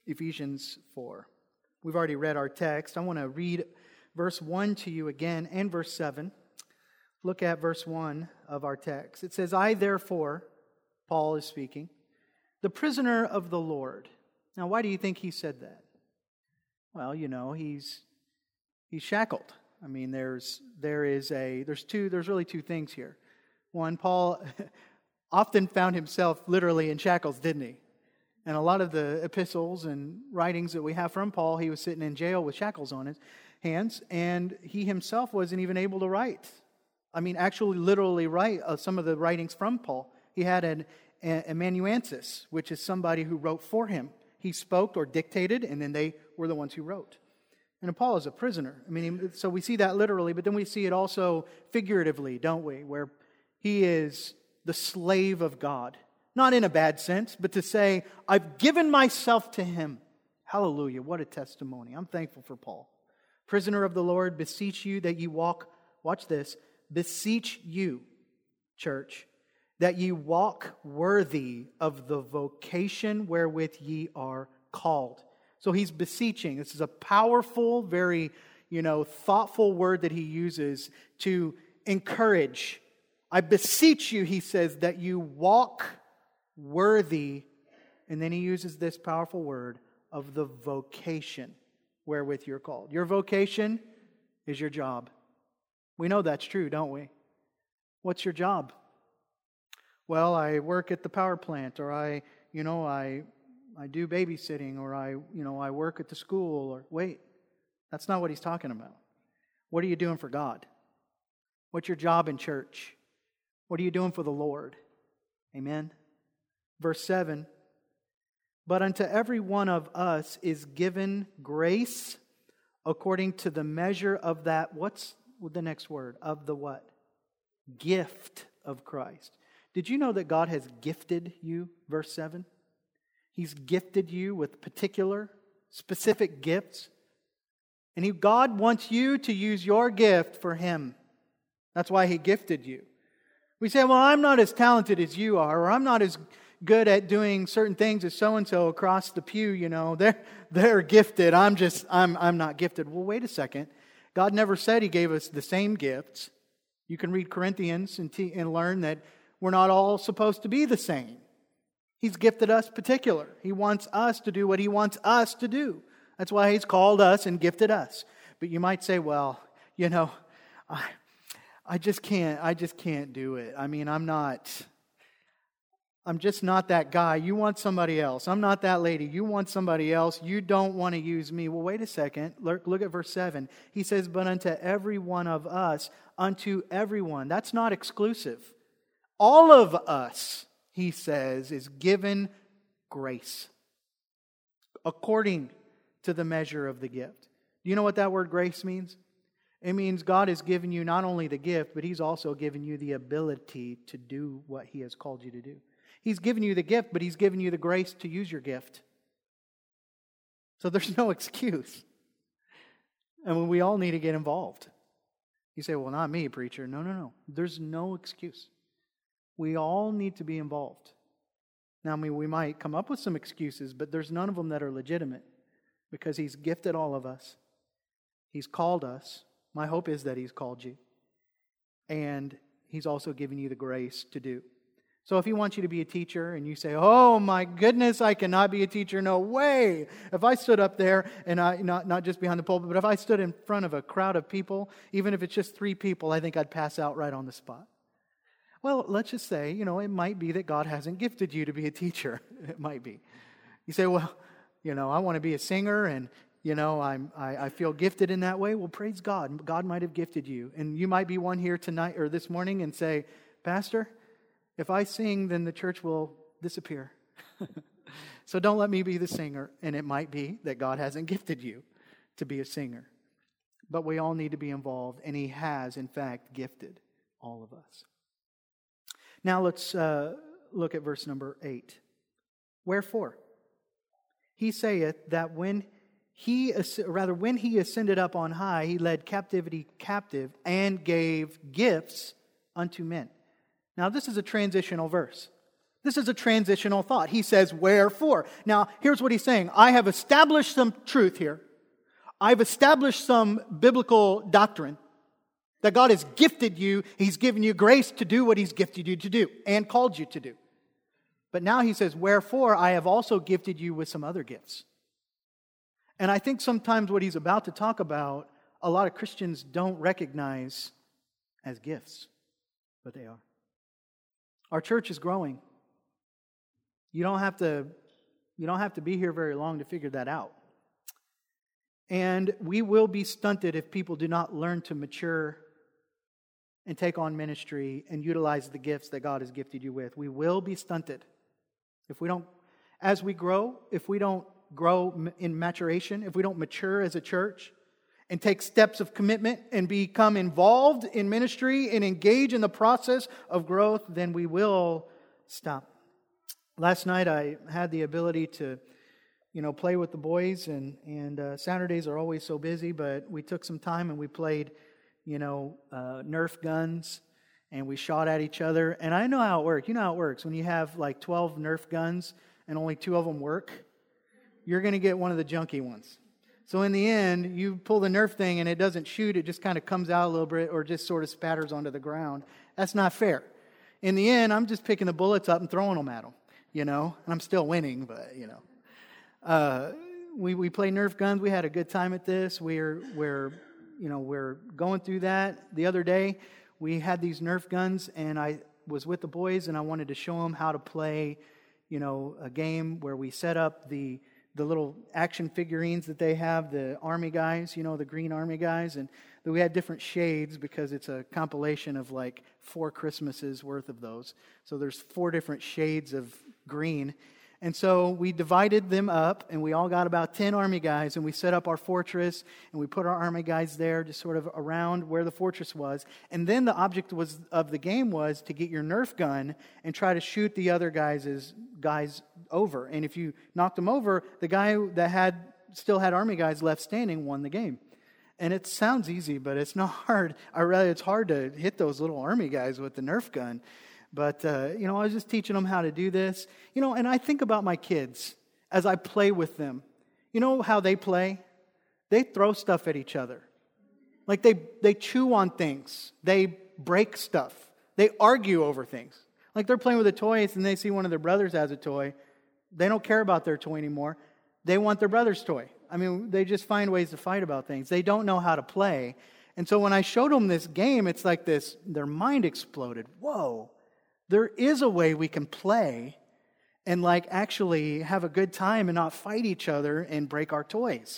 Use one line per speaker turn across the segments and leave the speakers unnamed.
Ephesians 4. We've already read our text. I want to read verse 1 to you again and verse 7. Look at verse 1 of our text. It says, I therefore, Paul is speaking, the prisoner of the Lord. Now, why do you think he said that? Well, he's shackled. I mean, there's really two things here. One, Paul often found himself literally in shackles, didn't he? And a lot of the epistles and writings that we have from Paul, he was sitting in jail with shackles on his hands, and he himself wasn't even able to write. I mean, actually literally write some of the writings from Paul. He had an amanuensis, which is somebody who wrote for him. He spoke or dictated, and then they were the ones who wrote. And Paul is a prisoner. I mean, so we see that literally, but then we see it also figuratively, don't we? Where he is the slave of God. Not in a bad sense, but to say, I've given myself to Him. Hallelujah, what a testimony. I'm thankful for Paul. Prisoner of the Lord, beseech you that you walk, watch this, beseech you, church, that ye walk worthy of the vocation wherewith ye are called. So he's beseeching. This is a powerful, very, thoughtful word that he uses to encourage. I beseech you, he says, that you walk worthy, and then he uses this powerful word of the vocation wherewith you're called. Your vocation is your job. We know that's true, don't we? What's your job? Well, I work at the power plant, or I do babysitting, or I work at the school, or wait, that's not what he's talking about. What are you doing for God? What's your job in church? What are you doing for the Lord? Amen. Verse 7, but unto every one of us is given grace according to the measure of that, what's the next word? Of the what? Gift of Christ. Did you know that God has gifted you? Verse 7. He's gifted you with particular, specific gifts. And God wants you to use your gift for Him. That's why He gifted you. We say, well, I'm not as talented as you are, or I'm not as good at doing certain things as so-and-so across the pew, they're gifted. I'm not gifted. Well, wait a second. God never said He gave us the same gifts. You can read Corinthians and learn that we're not all supposed to be the same. He's gifted us particular. He wants us to do what He wants us to do. That's why He's called us and gifted us. But you might say, well, I just can't do it. I mean, I'm just not that guy. You want somebody else. I'm not that lady. You want somebody else. You don't want to use me. Well, wait a second. Look at verse 7. He says, but unto every one of us, unto everyone. That's not exclusive. All of us, he says, is given grace according to the measure of the gift. Do you know what that word grace means? It means God has given you not only the gift, but He's also given you the ability to do what He has called you to do. He's given you the gift, but He's given you the grace to use your gift. So there's no excuse. And we all need to get involved. You say, well, not me, preacher. No. There's no excuse. We all need to be involved. Now, we might come up with some excuses, but there's none of them that are legitimate because He's gifted all of us. He's called us. My hope is that He's called you. And He's also given you the grace to do. So if He wants you to be a teacher and you say, oh my goodness, I cannot be a teacher, no way. If I stood up there and not just behind the pulpit, but if I stood in front of a crowd of people, even if it's just 3 people, I think I'd pass out right on the spot. Well, let's just say, it might be that God hasn't gifted you to be a teacher. It might be. You say, well, I want to be a singer and, I feel gifted in that way. Well, praise God. God might have gifted you. And you might be one here tonight or this morning and say, Pastor, if I sing, then the church will disappear. So don't let me be the singer. And it might be that God hasn't gifted you to be a singer. But we all need to be involved. And He has, in fact, gifted all of us. Now let's look at verse number 8. Wherefore? He saith that when he ascended up on high, He led captivity captive and gave gifts unto men. Now this is a transitional verse This is a transitional thought. He says, wherefore? Now, here's what he's saying. I have established some truth here. I've established some biblical doctrine that God has gifted you. He's given you grace to do what He's gifted you to do and called you to do. But now he says, wherefore, I have also gifted you with some other gifts. And I think sometimes what he's about to talk about, a lot of Christians don't recognize as gifts, but they are. Our church is growing. You don't have to be here very long to figure that out. And we will be stunted if people do not learn to mature and take on ministry and utilize the gifts that God has gifted you with. We will be stunted. If we don't, as we grow, if we don't grow in maturation, if we don't mature as a church and take steps of commitment and become involved in ministry and engage in the process of growth, then we will stop. Last night I had the ability to, play with the boys, and Saturdays are always so busy, but we took some time and we played, Nerf guns. And we shot at each other. And I know how it works. You know how it works. When you have like 12 Nerf guns and only 2 of them work, you're going to get one of the junky ones. So in the end, you pull the Nerf thing and it doesn't shoot. It just kind of comes out a little bit or just sort of spatters onto the ground. That's not fair. In the end, I'm just picking the bullets up and throwing them at them, And I'm still winning, but, We play Nerf guns. We had a good time at this. We're going through that. The other day, we had these Nerf guns, and I was with the boys, and I wanted to show them how to play, a game where we set up the little action figurines that they have, the army guys, the green army guys, and we had different shades because it's a compilation of like 4 Christmases worth of those. So there's 4 different shades of green. And so we divided them up, and we all got about 10 army guys, and we set up our fortress, and we put our army guys there just sort of around where the fortress was. And then the object of the game was to get your Nerf gun and try to shoot the other guys over. And if you knocked them over, the guy that still had army guys left standing won the game. And it sounds easy, but it's not hard. It's hard to hit those little army guys with the Nerf gun. But, I was just teaching them how to do this. And I think about my kids as I play with them. You know how they play? They throw stuff at each other. Like they chew on things. They break stuff. They argue over things. Like they're playing with the toys and they see one of their brothers has a toy. They don't care about their toy anymore. They want their brother's toy. They just find ways to fight about things. They don't know how to play. And so when I showed them this game, it's like this, their mind exploded. Whoa. There is a way we can play and actually have a good time and not fight each other and break our toys,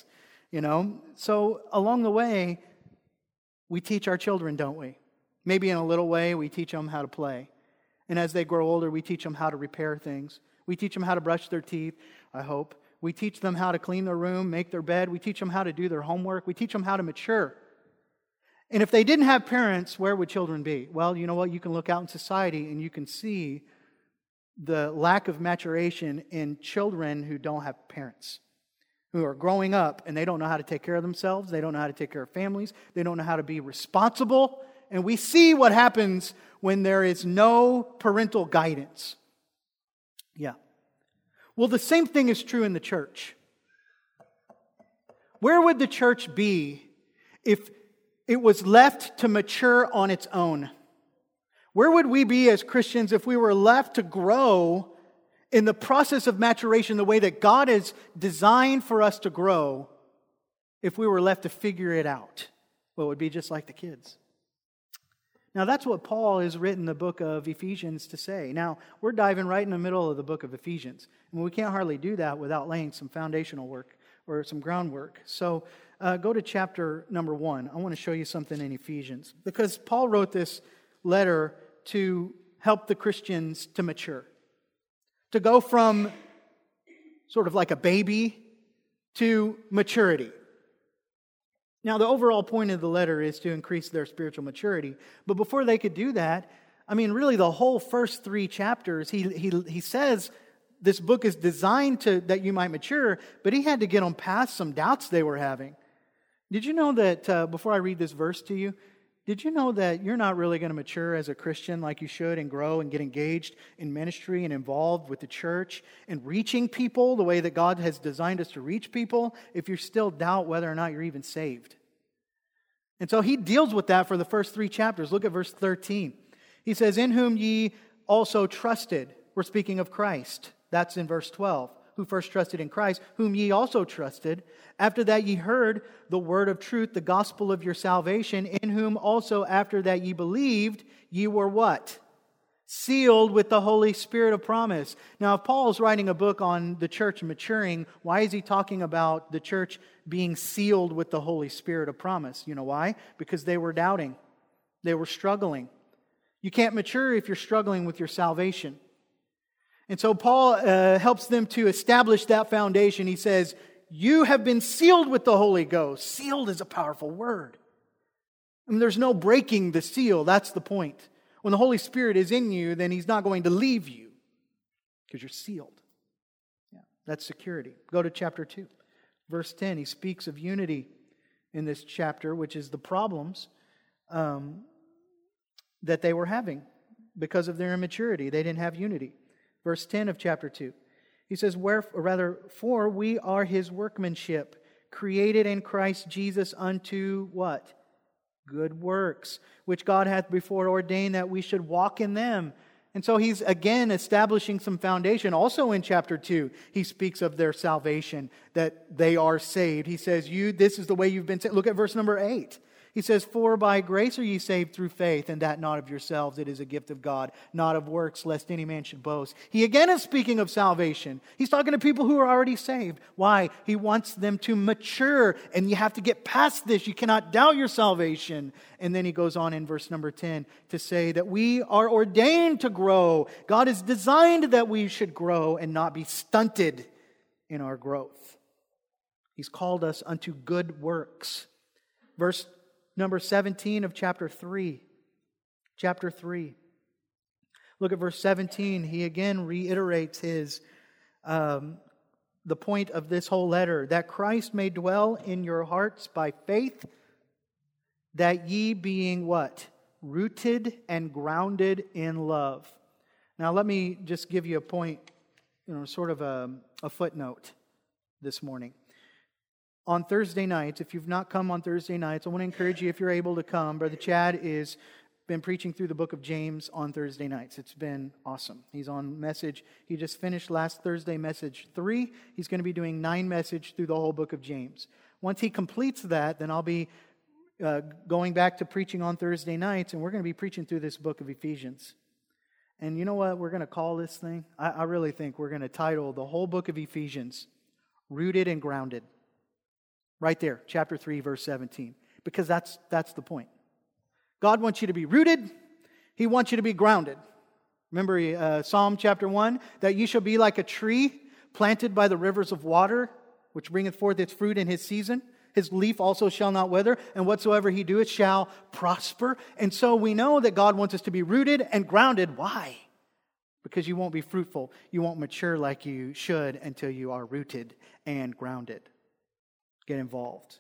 So along the way, we teach our children, don't we? Maybe in a little way, we teach them how to play. And as they grow older, we teach them how to repair things. We teach them how to brush their teeth, I hope. We teach them how to clean their room, make their bed. We teach them how to do their homework. We teach them how to mature. And if they didn't have parents, where would children be? Well, you know what? You can look out in society and you can see the lack of maturation in children who don't have parents, who are growing up and they don't know how to take care of themselves. They don't know how to take care of families. They don't know how to be responsible. And we see what happens when there is no parental guidance. Yeah. Well, the same thing is true in the church. Where would the church be if it was left to mature on its own? Where would we be as Christians if we were left to grow in the process of maturation the way that God has designed for us to grow, if we were left to figure it out? Well, it would be just like the kids. Now, that's what Paul has written the book of Ephesians to say. Now, we're diving right in the middle of the book of Ephesians. And we can't hardly do that without laying some foundational work or some groundwork. So, go to chapter number 1. I want to show you something in Ephesians. Because Paul wrote this letter to help the Christians to mature. To go from sort of like a baby to maturity. Now, the overall point of the letter is to increase their spiritual maturity. But before they could do that, really the whole first 3 chapters, he says this book is designed that you might mature, but he had to get them past some doubts they were having. Did you know that, before I read this verse to you, Did you know that you're not really going to mature as a Christian like you should and grow and get engaged in ministry and involved with the church and reaching people the way that God has designed us to reach people if you still doubt whether or not you're even saved? And so he deals with that for the first 3 chapters. Look at verse 13. He says, in whom ye also trusted. We're speaking of Christ. That's in verse 12. Who first trusted in Christ, whom ye also trusted. After that ye heard the word of truth, the gospel of your salvation, in whom also after that ye believed, ye were what? Sealed with the Holy Spirit of promise. Now, if Paul is writing a book on the church maturing, why is he talking about the church being sealed with the Holy Spirit of promise? You know why? Because they were doubting. They were struggling. You can't mature if you're struggling with your salvation. And so Paul helps them to establish that foundation. He says, you have been sealed with the Holy Ghost. Sealed is a powerful word. I mean, there's no breaking the seal. That's the point. When the Holy Spirit is in you, then He's not going to leave you because you're sealed. Yeah, that's security. Go to chapter 2, verse 10. He speaks of unity in this chapter, which is the problems that they were having because of their immaturity. They didn't have unity. Verse 10 of chapter 2. He says, for we are His workmanship, created in Christ Jesus unto what? Good works, which God hath before ordained that we should walk in them. And so he's again establishing some foundation. Also in chapter 2, he speaks of their salvation, that they are saved. He says, this is the way you've been saved. Look at verse number 8. He says, for by grace are ye saved through faith, and that not of yourselves, it is a gift of God, not of works, lest any man should boast. He again is speaking of salvation. He's talking to people who are already saved. Why? He wants them to mature, and you have to get past this. You cannot doubt your salvation. And then he goes on in verse number 10 to say that we are ordained to grow. God has designed that we should grow and not be stunted in our growth. He's called us unto good works. Verse number 17 of chapter 3. Chapter 3. Look at verse 17. He again reiterates the point of this whole letter. That Christ may dwell in your hearts by faith, that ye being what? Rooted and grounded in love. Now let me just give you a point, sort of a footnote this morning. On Thursday nights, if you've not come on Thursday nights, I want to encourage you, if you're able to come. Brother Chad has been preaching through the book of James on Thursday nights. It's been awesome. He's on message. He just finished last Thursday message 3. He's going to be doing 9 message through the whole book of James. Once he completes that, then I'll be going back to preaching on Thursday nights, and we're going to be preaching through this book of Ephesians. And you know what we're going to call this thing? I really think we're going to title the whole book of Ephesians, Rooted and Grounded. Right there, chapter 3, verse 17. Because that's the point. God wants you to be rooted. He wants you to be grounded. Remember Psalm chapter 1, that you shall be like a tree planted by the rivers of water, which bringeth forth its fruit in his season. His leaf also shall not wither, and whatsoever he doeth shall prosper. And so we know that God wants us to be rooted and grounded. Why? Because you won't be fruitful. You won't mature like you should until you are rooted and grounded. Get involved.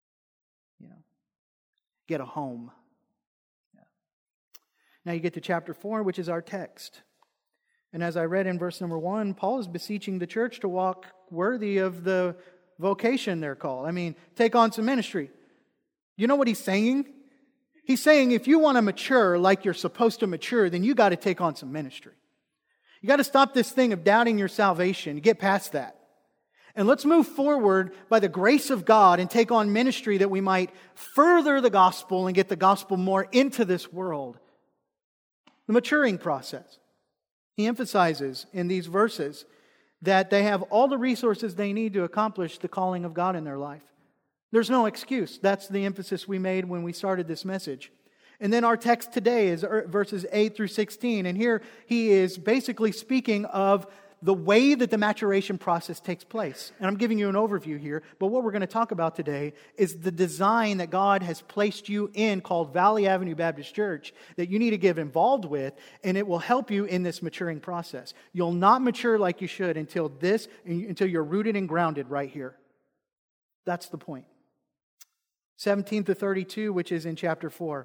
Get a home. Yeah. Now you get to chapter 4, which is our text. And as I read in verse number 1, Paul is beseeching the church to walk worthy of the vocation they're called. Take on some ministry. You know what he's saying? He's saying if you want to mature like you're supposed to mature, then you got to take on some ministry. You got to stop this thing of doubting your salvation. Get past that. And let's move forward by the grace of God and take on ministry that we might further the gospel and get the gospel more into this world. The maturing process. He emphasizes in these verses that they have all the resources they need to accomplish the calling of God in their life. There's no excuse. That's the emphasis we made when we started this message. And then our text today is verses 8 through 16. And here he is basically speaking of the way that the maturation process takes place. And I'm giving you an overview here, but what we're going to talk about today is the design that God has placed you in called Valley Avenue Baptist Church that you need to get involved with, and it will help you in this maturing process. You'll not mature like you should until you're rooted and grounded right here. That's the point. 17 to 32, which is in chapter 4.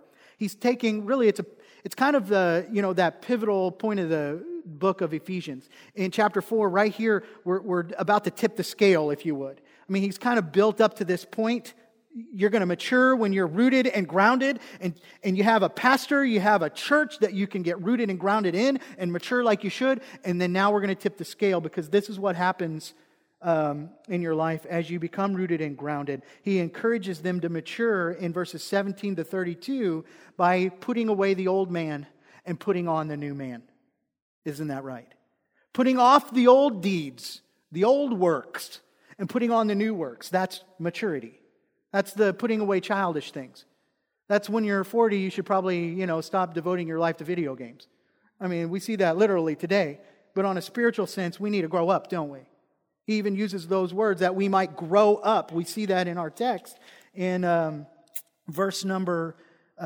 He's taking, really, it's kind of the, that pivotal point of the book of Ephesians. In chapter 4, right here, we're about to tip the scale, if you would. I mean, he's kind of built up to this point. You're going to mature when you're rooted and grounded, and you have a pastor, you have a church that you can get rooted and grounded in and mature like you should. And then now we're going to tip the scale, because this is what happens in your life as you become rooted and grounded. He encourages them to mature in verses 17 to 32 by putting away the old man and putting on the new man. Isn't that right? Putting off the old deeds, the old works, and putting on the new works. That's maturity. That's the putting away childish things. That's when you're 40, you should probably, stop devoting your life to video games. I mean, we see that literally today. But on a spiritual sense, we need to grow up, don't we? He even uses those words that we might grow up. We see that in our text. In verse number,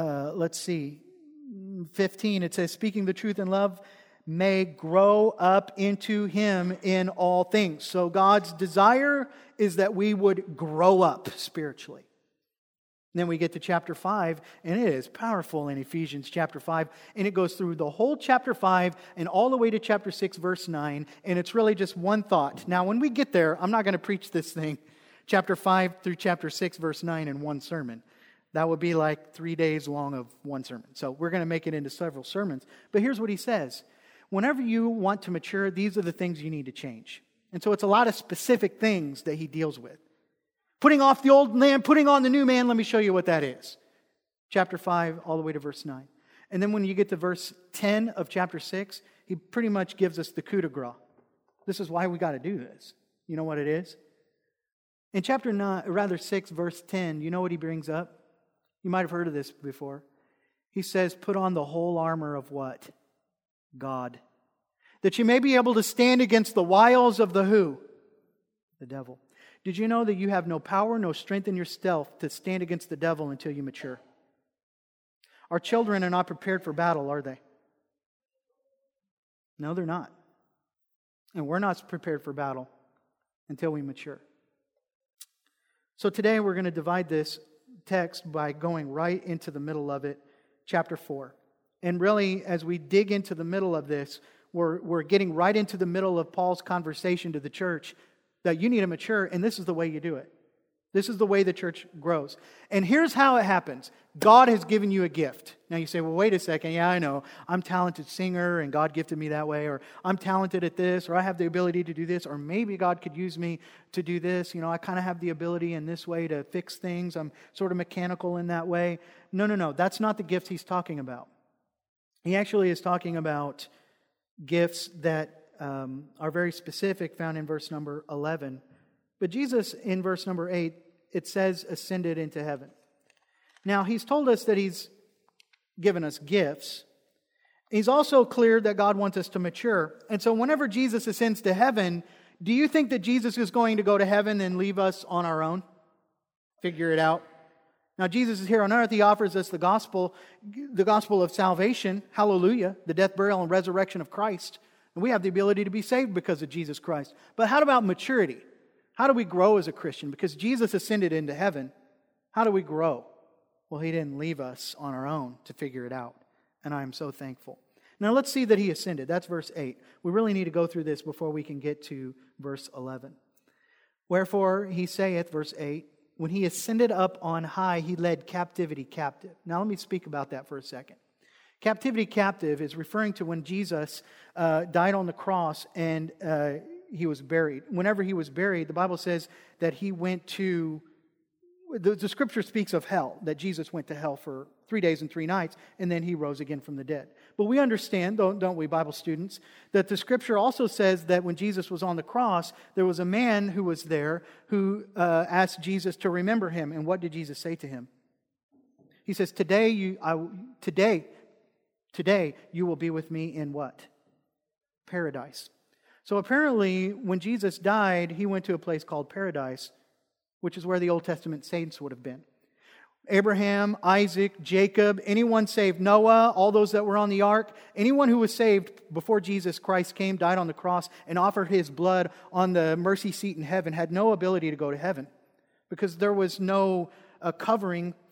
15, it says, speaking the truth in love may grow up into Him in all things. So God's desire is that we would grow up spiritually. And then we get to chapter 5, and it is powerful in Ephesians chapter 5, and it goes through the whole chapter 5 and all the way to chapter 6, verse 9, and it's really just one thought. Now, when we get there, I'm not going to preach this thing, chapter 5 through chapter 6, verse 9, in one sermon. That would be like 3 days long of one sermon. So we're going to make it into several sermons. But here's what he says. Whenever you want to mature, these are the things you need to change. And so it's a lot of specific things that he deals with. Putting off the old man, putting on the new man, let me show you what that is. Chapter 5 all the way to verse 9. And then when you get to verse 10 of chapter 6, he pretty much gives us the coup de grace. This is why we got to do this. You know what it is? In chapter 6, verse 10, you know what he brings up? You might have heard of this before. He says, put on the whole armor of what? God. That you may be able to stand against the wiles of the who? The devil. Did you know that you have no power, no strength in yourself to stand against the devil until you mature? Our children are not prepared for battle, are they? No, they're not. And we're not prepared for battle until we mature. So today we're going to divide this text by going right into the middle of it, chapter 4. And really, as we dig into the middle of this, we're getting right into the middle of Paul's conversation to the church that you need to mature, and this is the way you do it. This is the way the church grows. And here's how it happens. God has given you a gift. Now you say, well, wait a second. Yeah, I know. I'm a talented singer, and God gifted me that way. Or I'm talented at this, or I have the ability to do this. Or maybe God could use me to do this. I kind of have the ability in this way to fix things. I'm sort of mechanical in that way. No. That's not the gift he's talking about. He actually is talking about gifts that are very specific, found in verse number 11. But Jesus, in verse number 8, it says, ascended into heaven. Now, he's told us that he's given us gifts. He's also clear that God wants us to mature. And so whenever Jesus ascends to heaven, do you think that Jesus is going to go to heaven and leave us on our own? Figure it out. Now, Jesus is here on earth. He offers us the gospel of salvation. Hallelujah. The death, burial, and resurrection of Christ. And we have the ability to be saved because of Jesus Christ. But how about maturity? How do we grow as a Christian? Because Jesus ascended into heaven. How do we grow? Well, He didn't leave us on our own to figure it out. And I am so thankful. Now, let's see that He ascended. That's verse 8. We really need to go through this before we can get to verse 11. Wherefore, He saith, verse 8, when He ascended up on high, He led captivity captive. Now, let me speak about that for a second. Captivity captive is referring to when Jesus died on the cross and He was buried. Whenever He was buried, the Bible says that He went to, the Scripture speaks of hell, that Jesus went to hell for 3 days and 3 nights, and then He rose again from the dead. But we understand, don't we, Bible students, that the Scripture also says that when Jesus was on the cross, there was a man who was there who asked Jesus to remember him. And what did Jesus say to him? He says, Today you will be with me in what? Paradise. So apparently, when Jesus died, He went to a place called paradise, which is where the Old Testament saints would have been. Abraham, Isaac, Jacob, anyone saved, Noah, all those that were on the ark, anyone who was saved before Jesus Christ came, died on the cross, and offered His blood on the mercy seat in heaven had no ability to go to heaven because there was no covering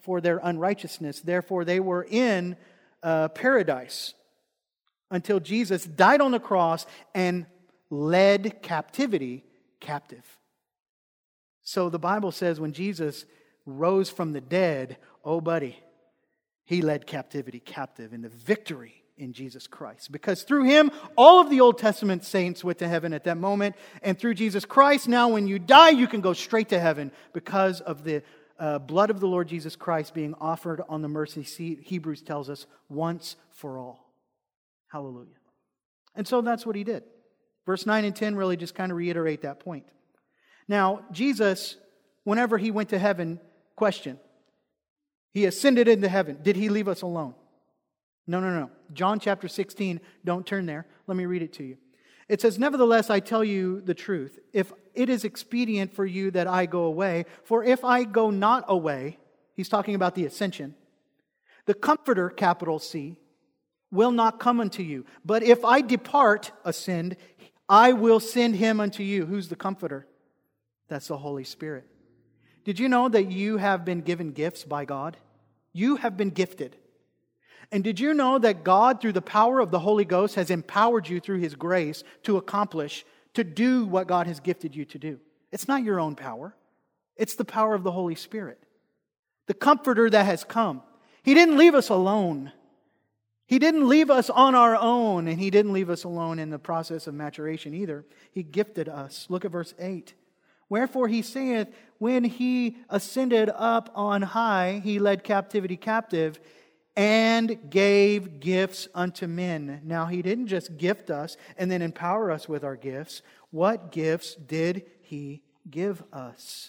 for their unrighteousness. Therefore, they were in paradise until Jesus died on the cross and led captivity captive. So the Bible says when Jesus rose from the dead, oh buddy, He led captivity captive in the victory in Jesus Christ. Because through Him, all of the Old Testament saints went to heaven at that moment. And through Jesus Christ, now when you die, you can go straight to heaven because of the blood of the Lord Jesus Christ being offered on the mercy seat. Hebrews tells us once for all. Hallelujah. And so that's what He did. Verse 9 and 10 really just kind of reiterate that point. Now, Jesus, whenever He went to heaven, question. He ascended into heaven. Did He leave us alone? No. John chapter 16, don't turn there. Let me read it to you. It says, "Nevertheless, I tell you the truth. If it is expedient for you that I go away, for if I go not away," He's talking about the ascension, "the Comforter, capital C, will not come unto you. But if I depart," ascend, "I will send Him unto you." Who's the Comforter? That's the Holy Spirit. Did you know that you have been given gifts by God? You have been gifted. And did you know that God, through the power of the Holy Ghost, has empowered you through His grace to accomplish, to do what God has gifted you to do? It's not your own power. It's the power of the Holy Spirit. The Comforter that has come. He didn't leave us alone. He didn't leave us on our own, and He didn't leave us alone in the process of maturation either. He gifted us. Look at verse 8. "Wherefore He saith, when He ascended up on high, He led captivity captive, and gave gifts unto men." Now, He didn't just gift us and then empower us with our gifts. What gifts did He give us?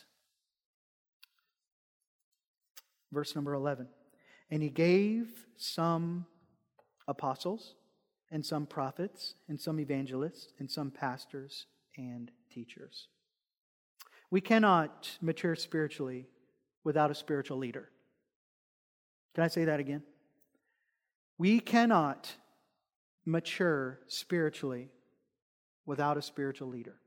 Verse number 11. "And He gave some apostles, and some prophets, and some evangelists, and some pastors and teachers." We cannot mature spiritually without a spiritual leader. Can I say that again? We cannot mature spiritually without a spiritual leader.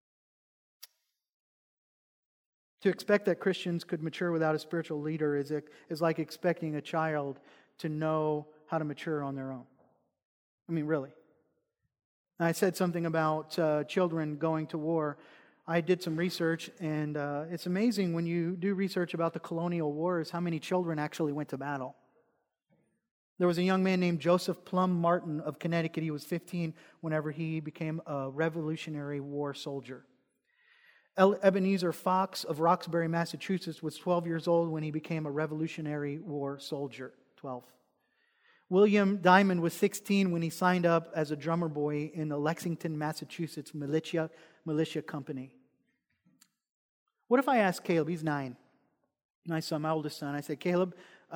To expect that Christians could mature without a spiritual leader is like expecting a child to know how to mature on their own. I mean, really. I said something about children going to war. I did some research, and it's amazing when you do research about the colonial wars, how many children actually went to battle. There was a young man named Joseph Plum Martin of Connecticut. He was 15 whenever he became a Revolutionary War soldier. Ebenezer Fox of Roxbury, Massachusetts was 12 years old when he became a Revolutionary War soldier. 12. William Diamond was 16 when he signed up as a drummer boy in the Lexington, Massachusetts militia company. What if I asked Caleb, he's 9, my son, my oldest son, I said, "Caleb,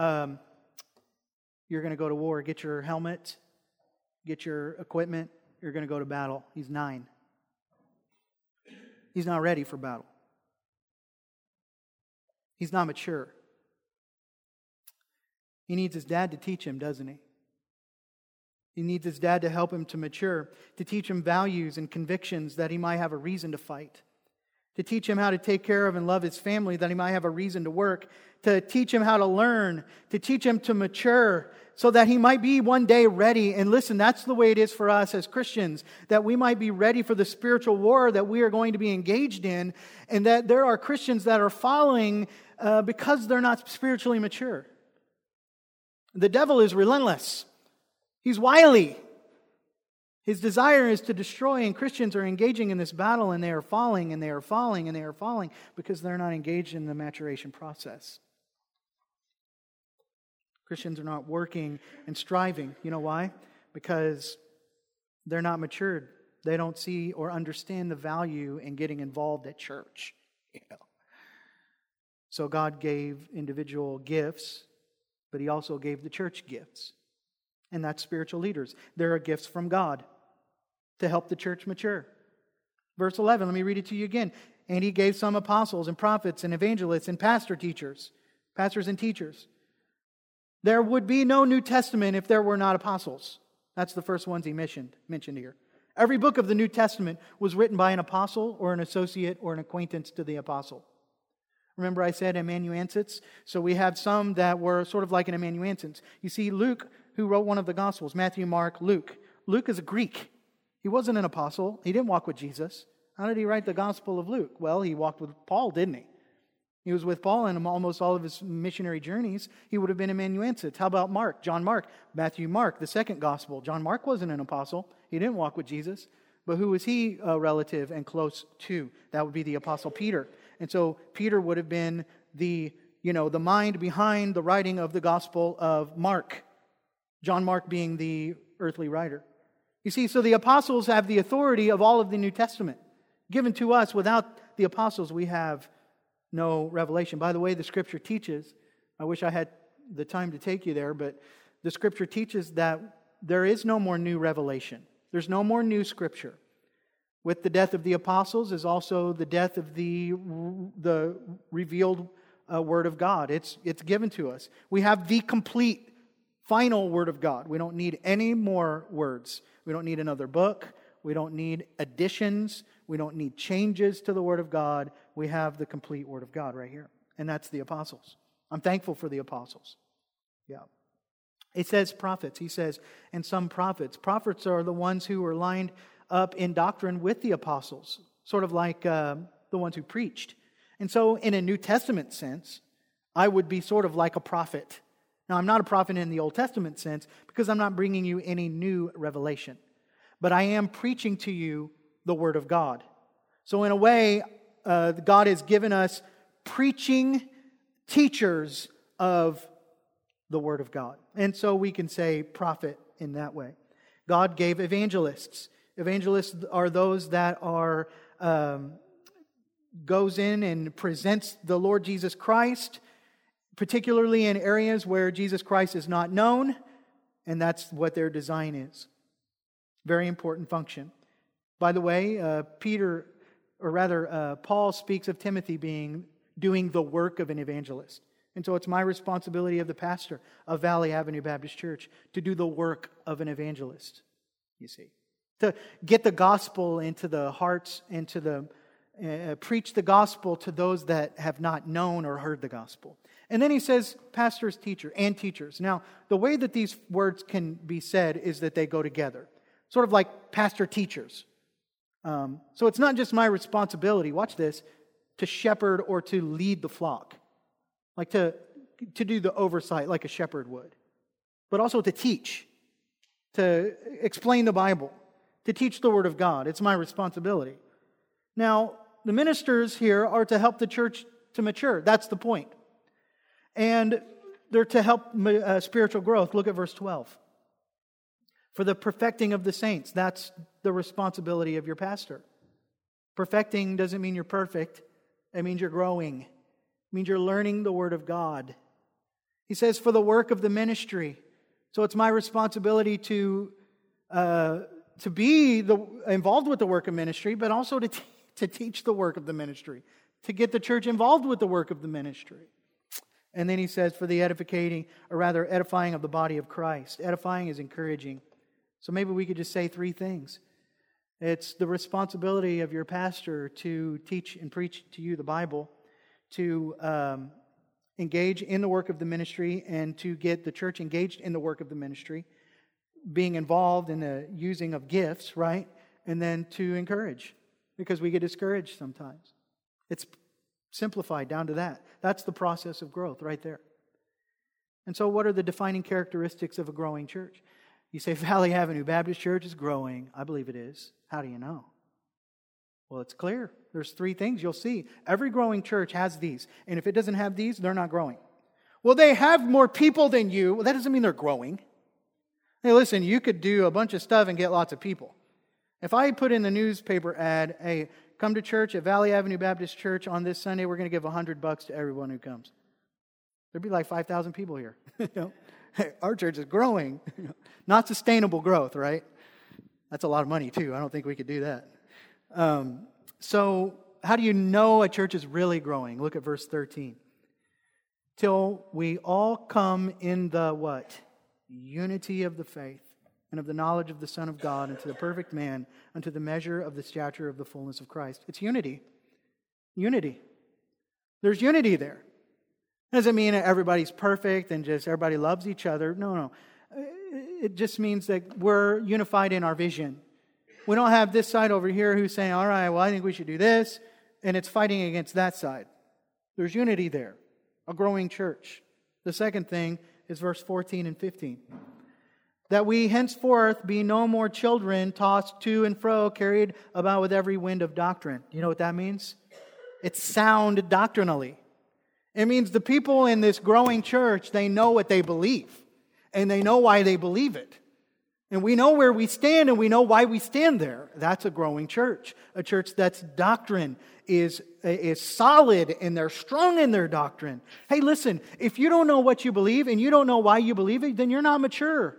you're going to go to war, get your helmet, get your equipment, you're going to go to battle." He's 9. He's not ready for battle. He's not mature. He needs his dad to teach him, doesn't he? He needs his dad to help him to mature, to teach him values and convictions that he might have a reason to fight, to teach him how to take care of and love his family that he might have a reason to work, to teach him how to learn, to teach him to mature so that he might be one day ready. And listen, that's the way it is for us as Christians, that we might be ready for the spiritual war that we are going to be engaged in, and that there are Christians that are falling because they're not spiritually mature. The devil is relentless. He's wily. His desire is to destroy, and Christians are engaging in this battle, and they are falling, and they are falling, and they are falling because they're not engaged in the maturation process. Christians are not working and striving. You know why? Because they're not matured. They don't see or understand the value in getting involved at church. So God gave individual gifts, but He also gave the church gifts. And that's spiritual leaders. There are gifts from God to help the church mature. Verse 11, let me read it to you again. "And He gave some apostles and prophets and evangelists and pastors and teachers." There would be no New Testament if there were not apostles. That's the first ones He mentioned here. Every book of the New Testament was written by an apostle or an associate or an acquaintance to the apostle. Remember I said amanuensis? So we have some that were sort of like an amanuensis. You see, Luke, who wrote one of the Gospels, Matthew, Mark, Luke. Luke is a Greek. He wasn't an apostle. He didn't walk with Jesus. How did he write the Gospel of Luke? Well, he walked with Paul, didn't he? He was with Paul in almost all of his missionary journeys. He would have been amanuensis. How about Mark? John Mark, Matthew Mark, the second Gospel. John Mark wasn't an apostle. He didn't walk with Jesus. But who was he a relative and close to? That would be the Apostle Peter. And so Peter would have been the mind behind the writing of the Gospel of Mark. John Mark being the earthly writer. You see, so the apostles have the authority of all of the New Testament given to us. Without the apostles, we have no revelation. By the way, the Scripture teaches, I wish I had the time to take you there, but the Scripture teaches that there is no more new revelation. There's no more new Scripture. With the death of the apostles is also the death of the revealed Word of God. It's given to us. We have the complete, final Word of God. We don't need any more words. We don't need another book. We don't need additions. We don't need changes to the Word of God. We have the complete Word of God right here. And that's the apostles. I'm thankful for the apostles. Yeah. It says prophets. He says, and some prophets. Prophets are the ones who were lined up in doctrine with the apostles, sort of like the ones who preached. And so in a New Testament sense, I would be sort of like a prophet. Now, I'm not a prophet in the Old Testament sense because I'm not bringing you any new revelation. But I am preaching to you the Word of God. So in a way, God has given us preaching teachers of the Word of God. And so we can say prophet in that way. God gave evangelists. Evangelists are those that are goes in and presents the Lord Jesus Christ, particularly in areas where Jesus Christ is not known, and that's what their design is. Very important function. By the way, Paul speaks of Timothy doing the work of an evangelist. And so it's my responsibility of the pastor of Valley Avenue Baptist Church to do the work of an evangelist, you see. To get the gospel into the hearts and to preach the gospel to those that have not known or heard the gospel. And then he says pastors, teachers. Now, the way that these words can be said is that they go together. Sort of like pastor-teachers. So it's not just my responsibility, watch this, to shepherd or to lead the flock. Like to do the oversight like a shepherd would. But also to teach. To explain the Bible. To teach the Word of God. It's my responsibility. Now, the ministers here are to help the church to mature. That's the point. And they're to help spiritual growth. Look at verse 12. For the perfecting of the saints. That's the responsibility of your pastor. Perfecting doesn't mean you're perfect. It means you're growing. It means you're learning the Word of God. He says, for the work of the ministry. So it's my responsibility to be involved with the work of ministry, but also to teach the work of the ministry. To get the church involved with the work of the ministry. And then he says, for the edifying of the body of Christ. Edifying is encouraging. So maybe we could just say three things. It's the responsibility of your pastor to teach and preach to you the Bible, to engage in the work of the ministry, and to get the church engaged in the work of the ministry, being involved in the using of gifts, right? And then to encourage, because we get discouraged sometimes. It's simplified down to that. That's the process of growth right there. And so what are the defining characteristics of a growing church? You say, Valley Avenue Baptist Church is growing. I believe it is. How do you know? Well, it's clear. There's three things you'll see. Every growing church has these. And if it doesn't have these, they're not growing. Well, they have more people than you. Well, that doesn't mean they're growing. Hey, listen, you could do a bunch of stuff and get lots of people. If I put in the newspaper ad, hey, come to church at Valley Avenue Baptist Church on this Sunday, we're going to give $100 to everyone who comes. There'd be like 5,000 people here. Hey, our church is growing. Not sustainable growth, right? That's a lot of money too. I don't think we could do that. So how do you know a church is really growing? Look at verse 13. Till we all come in the what? Unity of the faith and of the knowledge of the Son of God, unto the perfect man, unto the measure of the stature of the fullness of Christ. It's unity. Unity. There's unity there. Doesn't mean that everybody's perfect and just everybody loves each other. No. It just means that we're unified in our vision. We don't have this side over here who's saying, all right, well, I think we should do this, and it's fighting against that side. There's unity there, a growing church. The second thing is verse 14 and 15. That we henceforth be no more children tossed to and fro, carried about with every wind of doctrine. You know what that means? It's sound doctrinally. It means the people in this growing church, they know what they believe. And they know why they believe it. And we know where we stand and we know why we stand there. That's a growing church. A church that's doctrine is solid and they're strong in their doctrine. Hey, listen, if you don't know what you believe and you don't know why you believe it, then you're not mature.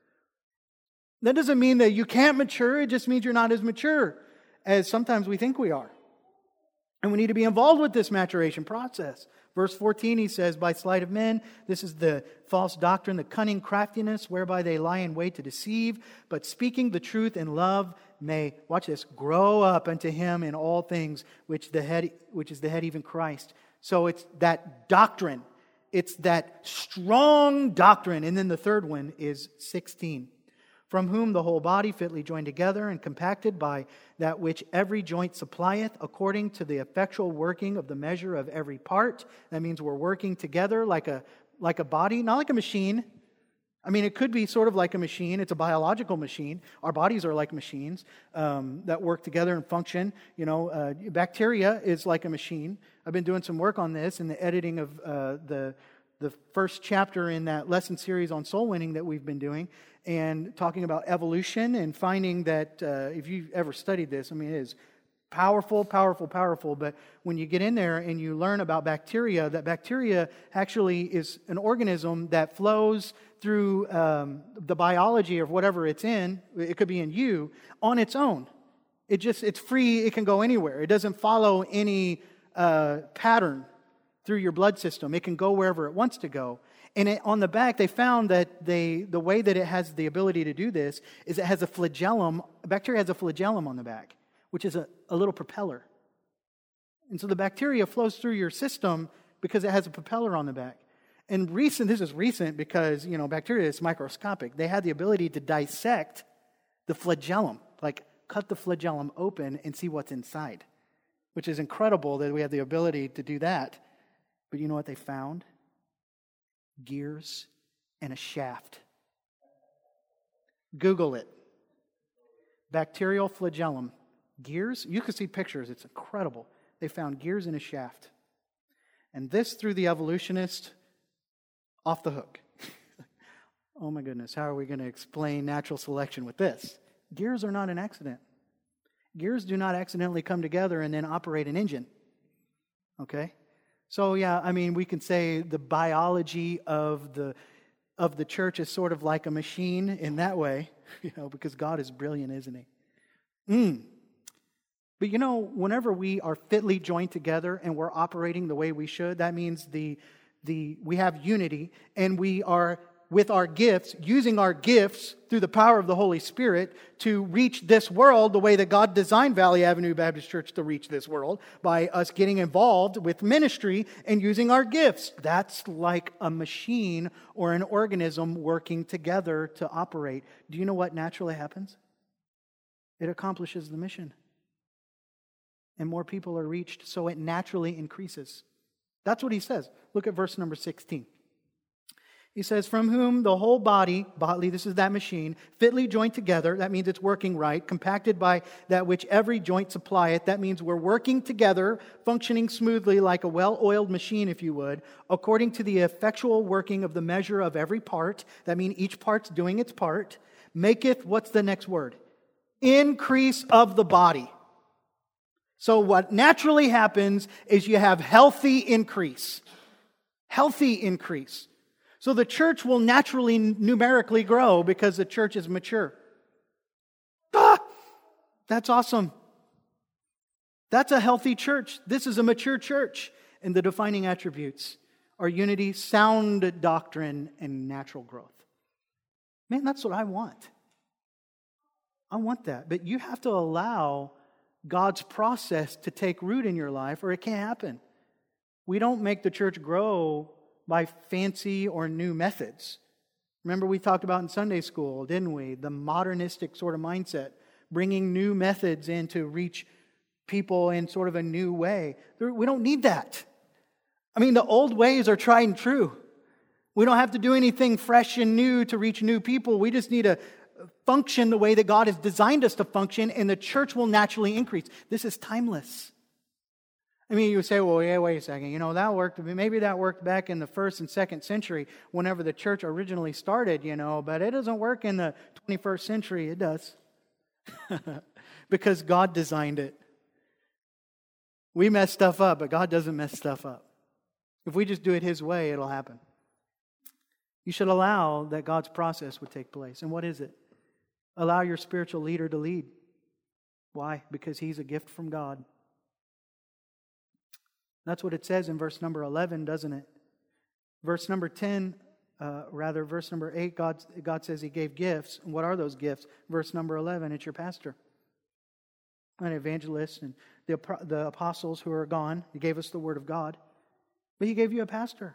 That doesn't mean that you can't mature. It just means you're not as mature as sometimes we think we are. And we need to be involved with this maturation process. Verse 14, he says, by sleight of men, this is the false doctrine, the cunning craftiness whereby they lie in wait to deceive, but speaking the truth in love may, watch this, grow up unto him in all things, which is the head, even Christ. So it's that doctrine. It's that strong doctrine. And then the third one is 16. From whom the whole body fitly joined together and compacted by that which every joint supplieth, according to the effectual working of the measure of every part. That means we're working together like a body, not like a machine. I mean, it could be sort of like a machine. It's a biological machine. Our bodies are like machines that work together and function. You know, bacteria is like a machine. I've been doing some work on this in the editing of the first chapter in that lesson series on soul winning that we've been doing, and talking about evolution and finding that if you've ever studied this, I mean, it is powerful, but when you get in there and you learn about bacteria, that bacteria actually is an organism that flows through the biology of whatever it's in, it could be in you, on its own. It's free, it can go anywhere. It doesn't follow any pattern through your blood system. It can go wherever it wants to go. And on the back, they found that the way that it has the ability to do this is it has a flagellum. Bacteria has a flagellum on the back, which is a little propeller. And so the bacteria flows through your system because it has a propeller on the back. And this is recent because, you know, bacteria is microscopic. They had the ability to dissect the flagellum, like cut the flagellum open and see what's inside, which is incredible that we have the ability to do that. But you know what they found? Gears and a shaft. Google it. Bacterial flagellum. Gears. You can see pictures. It's incredible. They found gears and a shaft. And this threw the evolutionist off the hook. Oh my goodness, how are we going to explain natural selection with this? Gears are not an accident. Gears do not accidentally come together and then operate an engine. Okay? So yeah, I mean, we can say the biology of the church is sort of like a machine in that way, you know, because God is brilliant, isn't He? But you know, whenever we are fitly joined together and we're operating the way we should, that means we have unity, and we are with our gifts, using our gifts through the power of the Holy Spirit to reach this world the way that God designed Valley Avenue Baptist Church to reach this world, by us getting involved with ministry and using our gifts. That's like a machine or an organism working together to operate. Do you know what naturally happens? It accomplishes the mission. And more people are reached, so it naturally increases. That's what he says. Look at verse number 16. He says, from whom the whole body, this is that machine, fitly joined together, that means it's working right, compacted by that which every joint supplieth, that means we're working together, functioning smoothly like a well-oiled machine, if you would, according to the effectual working of the measure of every part, that means each part's doing its part, maketh, what's the next word? Increase of the body. So what naturally happens is you have healthy increase. Healthy increase. So the church will naturally numerically grow because the church is mature. That's awesome. That's a healthy church. This is a mature church. And the defining attributes are unity, sound doctrine, and natural growth. Man, that's what I want. I want that. But you have to allow God's process to take root in your life, or it can't happen. We don't make the church grow by fancy or new methods. Remember we talked about in Sunday school, didn't we? The modernistic sort of mindset, bringing new methods in to reach people in sort of a new way. We don't need that. I mean, the old ways are tried and true. We don't have to do anything fresh and new to reach new people. We just need to function the way that God has designed us to function, and the church will naturally increase. This is timeless. I mean, you say, well, yeah, wait a second. That worked. Maybe that worked back in the 1st and 2nd century whenever the church originally started, but it doesn't work in the 21st century. It does. Because God designed it. We mess stuff up, but God doesn't mess stuff up. If we just do it His way, it'll happen. You should allow that God's process would take place. And what is it? Allow your spiritual leader to lead. Why? Because he's a gift from God. That's what it says in verse number 11, doesn't it? Verse number 10, verse number 8, God says He gave gifts. And what are those gifts? Verse number 11, it's your pastor. An evangelist and the apostles who are gone. He gave us the Word of God. But He gave you a pastor.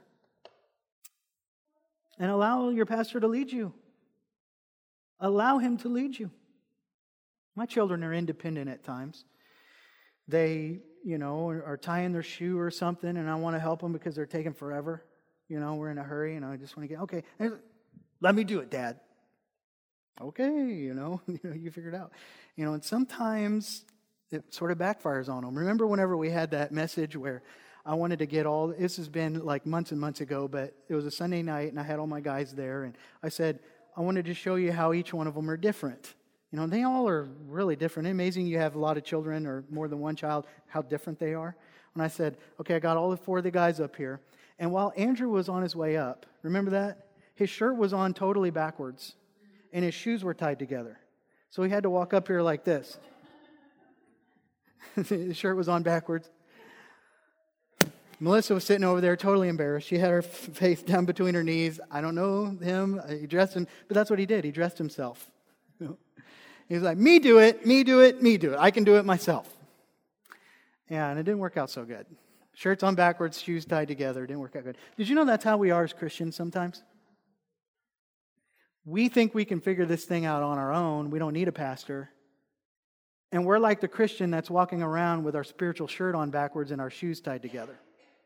And allow your pastor to lead you. Allow him to lead you. My children are independent at times. They, are tying their shoe or something, and I want to help them because they're taking forever. We're in a hurry, and I just want to okay, let me do it, Dad. Okay, you figure it out. And sometimes it sort of backfires on them. Remember whenever we had that message where I wanted to get this has been like months and months ago, but it was a Sunday night and I had all my guys there and I said, I wanted to show you how each one of them are different. They all are really different. It's amazing you have a lot of children or more than one child, how different they are. And I said, okay, I got all 4 of the guys up here. And while Andrew was on his way up, remember that? His shirt was on totally backwards and his shoes were tied together. So he had to walk up here like this. His shirt was on backwards. Melissa was sitting over there totally embarrassed. She had her face down between her knees. I don't know him. He dressed him, but that's what he did. He dressed himself. He was like, me do it, me do it, me do it. I can do it myself. Yeah, and it didn't work out so good. Shirts on backwards, shoes tied together. It didn't work out good. Did you know that's how we are as Christians sometimes? We think we can figure this thing out on our own. We don't need a pastor. And we're like the Christian that's walking around with our spiritual shirt on backwards and our shoes tied together.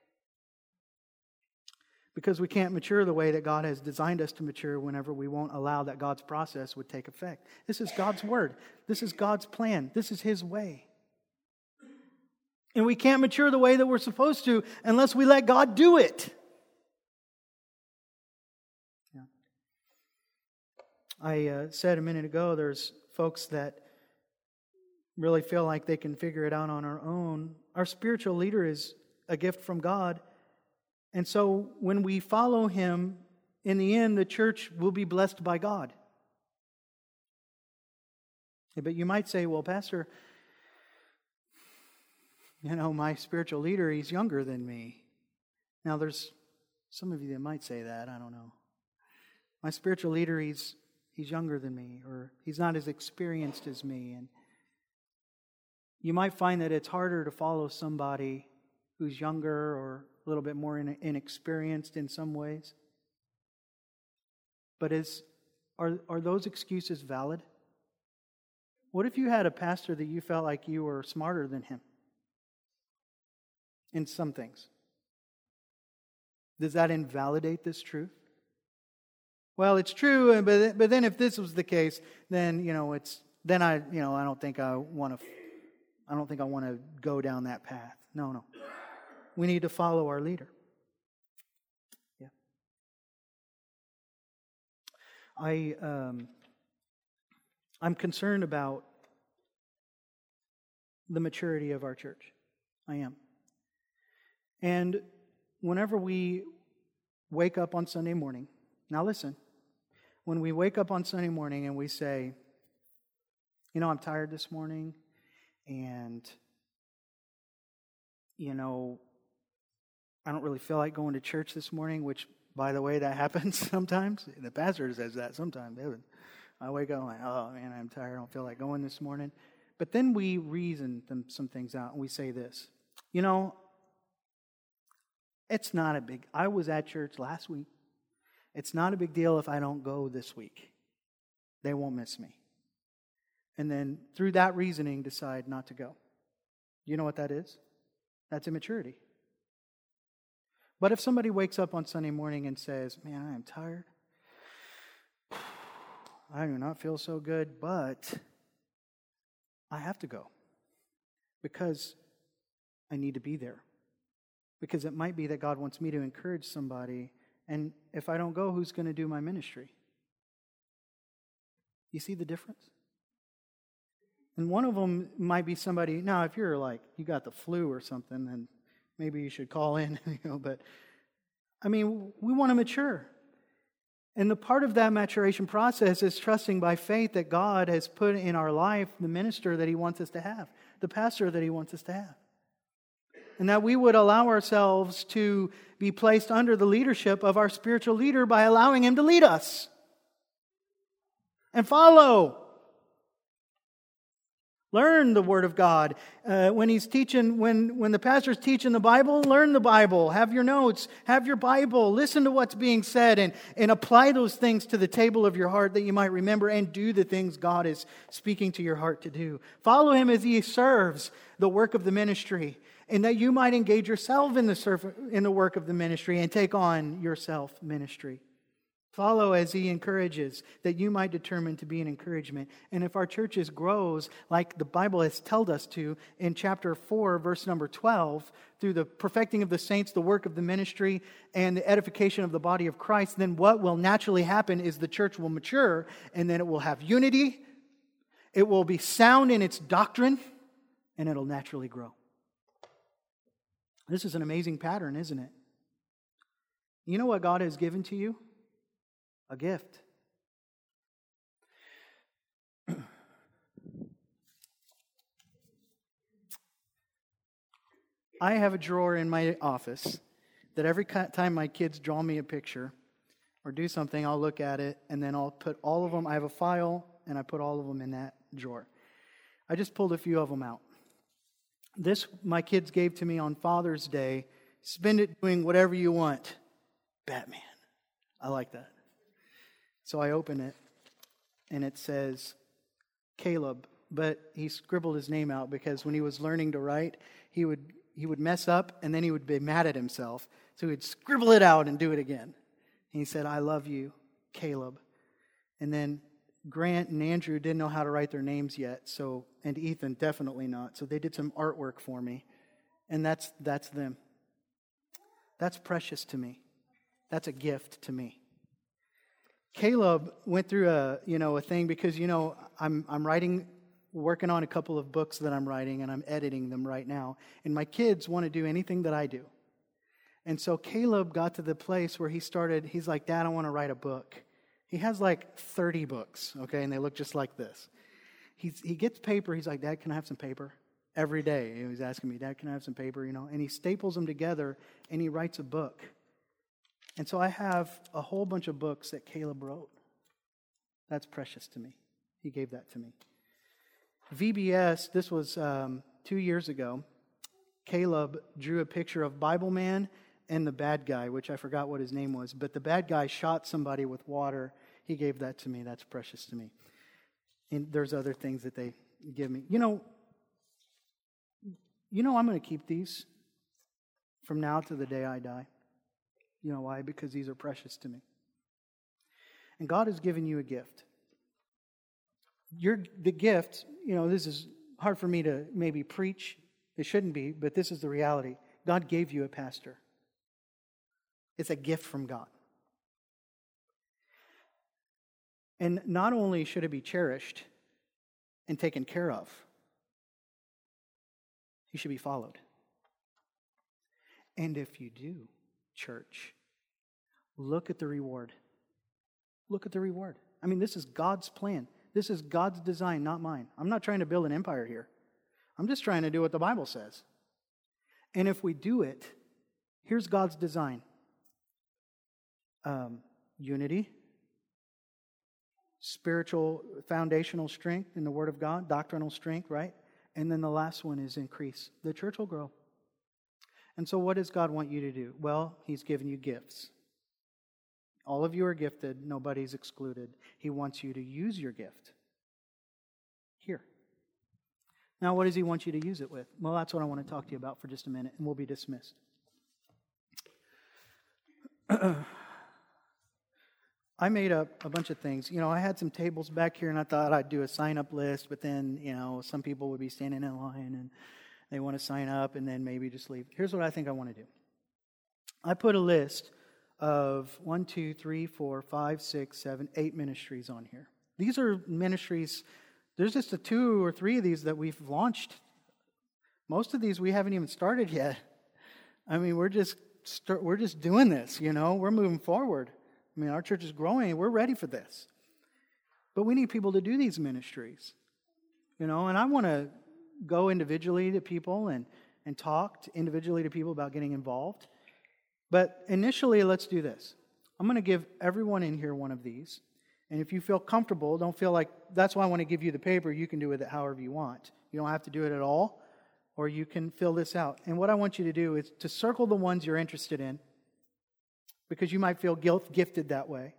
Because we can't mature the way that God has designed us to mature whenever we won't allow that God's process would take effect. This is God's word. This is God's plan. This is His way. And we can't mature the way that we're supposed to unless we let God do it. Yeah. I said a minute ago, there's folks that really feel like they can figure it out on our own. Our spiritual leader is a gift from God. And so when we follow him, in the end, the church will be blessed by God. But you might say, well, Pastor, my spiritual leader, he's younger than me. Now, there's some of you that might say that. I don't know. My spiritual leader, he's younger than me, or he's not as experienced as me. And you might find that it's harder to follow somebody who's younger or a little bit more inexperienced in some ways. But are those excuses valid? What if you had a pastor that you felt like you were smarter than him in some things? Does that invalidate this truth? Well, it's true, but then if this was the case, then I don't think I want to go down that path. No. We need to follow our leader. Yeah. I'm concerned about the maturity of our church. I am. And whenever we wake up on Sunday morning, now listen, when we wake up on Sunday morning and we say, I'm tired this morning, and I don't really feel like going to church this morning, which, by the way, that happens sometimes. The pastor says that sometimes. I wake up like, oh man, I'm tired. I don't feel like going this morning. But then we reason some things out and we say this. It's not a big, I was at church last week. It's not a big deal if I don't go this week. They won't miss me. And then through that reasoning, decide not to go. You know what that is? That's immaturity. But if somebody wakes up on Sunday morning and says, man, I am tired. I do not feel so good, but I have to go because I need to be there. Because it might be that God wants me to encourage somebody, and if I don't go, who's going to do my ministry? You see the difference? And one of them might be somebody, now if you're like, you got the flu or something, then maybe you should call in, but I mean, we want to mature. And the part of that maturation process is trusting by faith that God has put in our life the minister that He wants us to have, the pastor that He wants us to have. And that we would allow ourselves to be placed under the leadership of our spiritual leader by allowing him to lead us. And follow. Learn the Word of God. When he's teaching, when the pastor's teaching the Bible, learn the Bible. Have your notes. Have your Bible. Listen to what's being said and apply those things to the table of your heart that you might remember and do the things God is speaking to your heart to do. Follow him as he serves the work of the ministry, and that you might engage yourself in the work of the ministry and take on yourself ministry. Follow as he encourages, that you might determine to be an encouragement. And if our churches grows like the Bible has told us to in chapter 4, verse number 12, through the perfecting of the saints, the work of the ministry, and the edification of the body of Christ, then what will naturally happen is the church will mature, and then it will have unity, it will be sound in its doctrine, and it'll naturally grow. This is an amazing pattern, isn't it? You know what God has given to you? A gift. I have a drawer in my office that every time my kids draw me a picture or do something, I'll look at it and then I'll put all of them. I have a file and I put all of them in that drawer. I just pulled a few of them out. This my kids gave to me on Father's Day. Spend it doing whatever you want. Batman. I like that. So I open it, and it says Caleb, but he scribbled his name out because when he was learning to write, he would mess up, and then he would be mad at himself. So he would scribble it out and do it again. And he said, I love you, Caleb. And then Grant and Andrew didn't know how to write their names yet, and Ethan definitely not. So they did some artwork for me, and that's them. That's precious to me. That's a gift to me. Caleb went through a thing because I'm working on a couple of books that I'm writing, and I'm editing them right now. And my kids want to do anything that I do. And so Caleb got to the place where he's like, Dad, I want to write a book. He has like 30 books, okay, and they look just like this. He gets paper. He's like, Dad, can I have some paper? Every day he was asking me, Dad, can I have some paper? And he staples them together and he writes a book. And so I have a whole bunch of books that Caleb wrote. That's precious to me. He gave that to me. VBS, this was 2 years ago. Caleb drew a picture of Bible Man and the bad guy, which I forgot what his name was. But the bad guy shot somebody with water. He gave that to me. That's precious to me. And there's other things that they give me. You know I'm going to keep these from now to the day I die. You know why? Because these are precious to me. And God has given you a gift. The gift, this is hard for me to maybe preach. It shouldn't be, but this is the reality. God gave you a pastor. It's a gift from God. And not only should it be cherished and taken care of, he should be followed. And if you do, church, look at the reward. Look at the reward. I mean, this is God's plan. This is God's design, not mine. I'm not trying to build an empire here. I'm just trying to do what the Bible says. And if we do it, here's God's design. Unity, spiritual foundational strength in the Word of God, doctrinal strength, right? And then the last one is increase. The church will grow. And so what does God want you to do? Well, He's given you gifts. All of you are gifted. Nobody's excluded. He wants you to use your gift. Here. Now, what does He want you to use it with? Well, that's what I want to talk to you about for just a minute, and we'll be dismissed. I made up a bunch of things. I had some tables back here, and I thought I'd do a sign-up list, but then, some people would be standing in line, and they want to sign up, and then maybe just leave. Here's what I think I want to do. I put a list of 1, 2, 3, 4, 5, 6, 7, 8 ministries on here. These are ministries. There's just 2 or 3 of these that we've launched. Most of these we haven't even started yet. I mean, we're just doing this, We're moving forward. I mean, our church is growing. We're ready for this. But we need people to do these ministries, And I want to go individually to people and talk individually to people about getting involved. But initially, let's do this. I'm going to give everyone in here one of these. And if you feel comfortable, don't feel like that's why I want to give you the paper. You can do with it however you want. You don't have to do it at all, or you can fill this out. And what I want you to do is to circle the ones you're interested in, because you might feel gifted that way.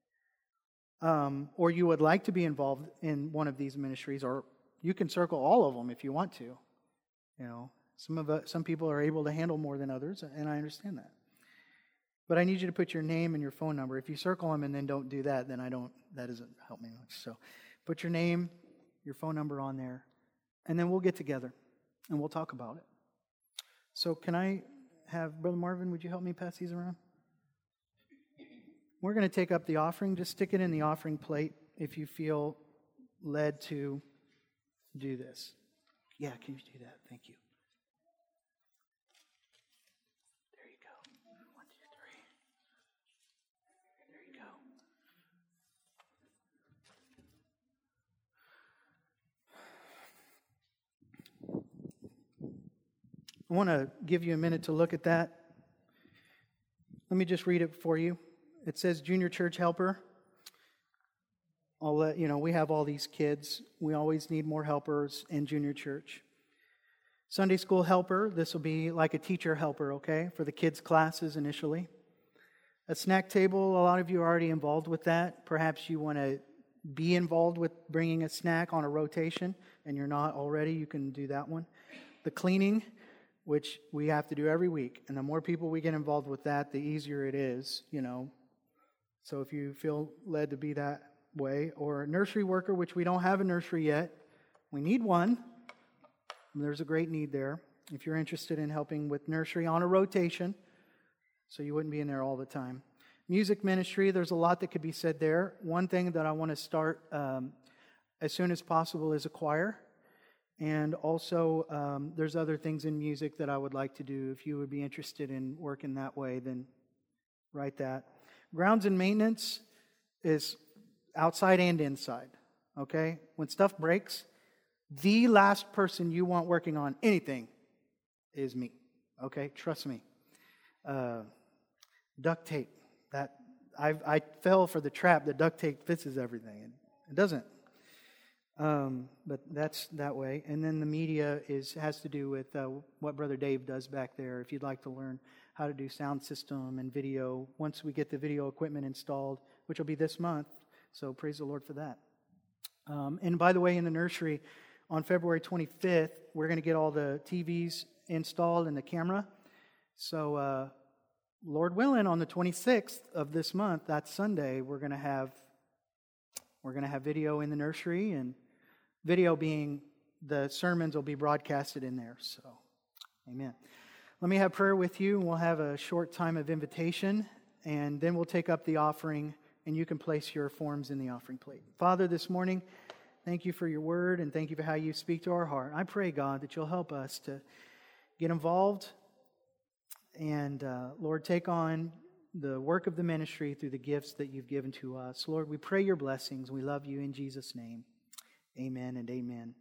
Or you would like to be involved in one of these ministries, or you can circle all of them if you want to. Some people are able to handle more than others, and I understand that. But I need you to put your name and your phone number. If you circle them and then don't do that, then that doesn't help me much. So put your name, your phone number on there, and then we'll get together and we'll talk about it. So can I have Brother Marvin, would you help me pass these around? We're going to take up the offering. Just stick it in the offering plate if you feel led to do this. Yeah, can you do that? Thank you. There you go. 1, 2, 3. There you go. I want to give you a minute to look at that. Let me just read it for you. It says junior church helper. I'll let we have all these kids. We always need more helpers in junior church. Sunday school helper. This will be like a teacher helper, okay, for the kids' classes initially. A snack table. A lot of you are already involved with that. Perhaps you want to be involved with bringing a snack on a rotation, and you're not already. You can do that one. The cleaning, which we have to do every week. And the more people we get involved with that, the easier it is, So if you feel led to be that way. Or a nursery worker, which we don't have a nursery yet. We need one. There's a great need there. If you're interested in helping with nursery on a rotation, so you wouldn't be in there all the time. Music ministry, there's a lot that could be said there. One thing that I want to start as soon as possible is a choir. And also, there's other things in music that I would like to do. If you would be interested in working that way, then write that. Grounds and maintenance is outside and inside, okay? When stuff breaks, the last person you want working on anything is me, okay? Trust me. Duct tape. That I fell for the trap that duct tape fixes everything. It doesn't. But that's that way. And then the media has to do with what Brother Dave does back there. If you'd like to learn how to do sound system and video, once we get the video equipment installed, which will be this month. So praise the Lord for that. And by the way, in the nursery, on February 25th, we're going to get all the TVs installed and the camera. So Lord willing, on the 26th of this month, that's Sunday, we're going to have video in the nursery, and video being the sermons will be broadcasted in there. So, amen. Let me have prayer with you, and we'll have a short time of invitation, and then we'll take up the offering, and you can place your forms in the offering plate. Father, this morning, thank you for your word, and thank you for how you speak to our heart. I pray, God, that you'll help us to get involved, and Lord, take on the work of the ministry through the gifts that you've given to us. Lord, we pray your blessings. We love you in Jesus' name. Amen and amen.